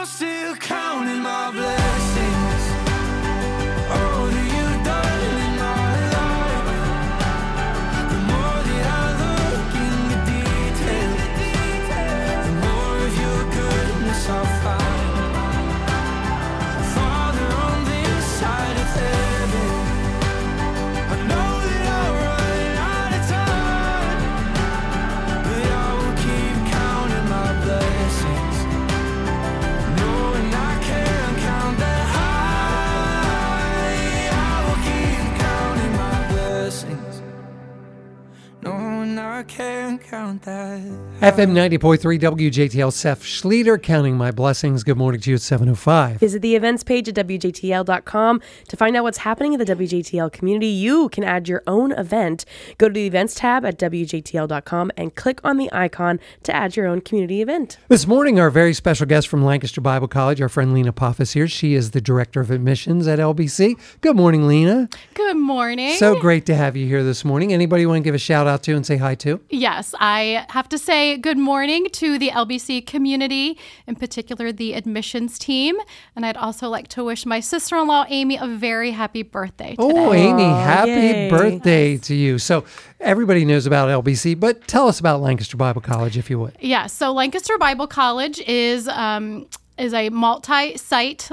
I'm still counting my blessings. All that you've done in my life. The more that I look in the details, the more of your goodness I'll find. Father, on this side of heaven, I know that I'll run out of time, but I will keep counting my blessings, knowing I can't count that high. I will keep counting my blessings, knowing I can't count that. FM 90.3 WJTL, Seth Schleter, counting my blessings. Good morning to you at 7:05. Visit the events page at WJTL.com to find out what's happening in the WJTL community. You can add your own event. Go to the events tab at WJTL.com and click on the icon to add your own community event. This morning, our very special guest from Lancaster Bible College, our friend Lena Poff, is here. She is the Director of Admissions at LBC. Good morning, Lena. Good morning. So great to have you here this morning. Anybody want to give a shout out to and say hi to? Yes, I have to say good morning to the LBC community, in particular the admissions team. And I'd also like to wish my sister-in-law, Amy, a very happy birthday today. Oh, Amy, happy yay. birthday to you. So everybody knows about LBC, but tell us about Lancaster Bible College, if you would. Yeah, so Lancaster Bible College is a multi-site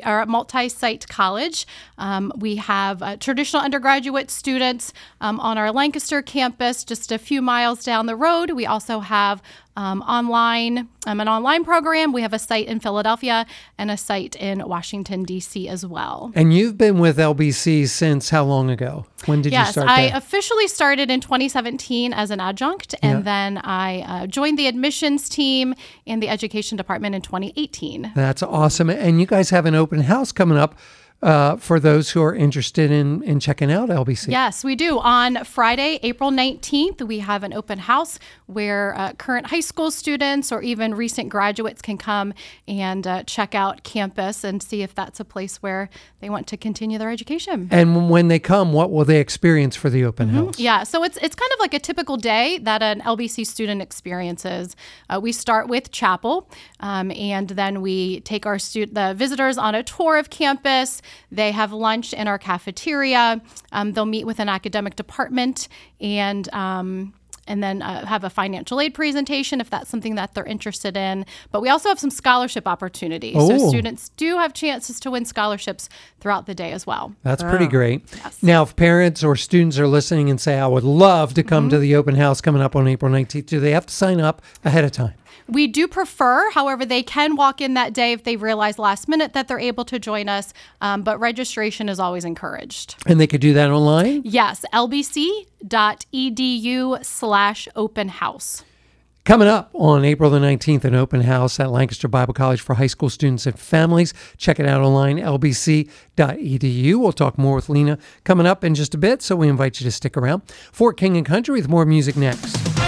college. We have traditional undergraduate students on our Lancaster campus, just a few miles down the road. We also have an online program. We have a site in Philadelphia and a site in Washington, D.C. as well. And you've been with LBC since how long ago? When did you start I there? officially started in 2017 as an adjunct, and then I joined the admissions team in the education department in 2018. That's awesome. And you guys have an open house coming up for those who are interested in checking out LBC. Yes, we do. On Friday, April 19th, we have an open house where current high school students or even recent graduates can come and check out campus and see if that's a place where they want to continue their education. And when they come, what will they experience for the open house? Yeah, so it's kind of like a typical day that an LBC student experiences. We start with chapel, and then we take the visitors on a tour of campus. They have lunch in our cafeteria. They'll meet with an academic department and then have a financial aid presentation if that's something that they're interested in. But we also have some scholarship opportunities. So students do have chances to win scholarships throughout the day as well. That's pretty great. Yes. Now, if parents or students are listening and say, I would love to come to the open house coming up on April 19th, do they have to sign up ahead of time? We do prefer, however, they can walk in that day if they realize last minute that they're able to join us, but registration is always encouraged. And they could do that online? Yes, lbc.edu/open house. Coming up on April the 19th, an open house at Lancaster Bible College for high school students and families. Check it out online, lbc.edu. We'll talk more with Lena coming up in just a bit, so we invite you to stick around. Fort King and Country with more music next.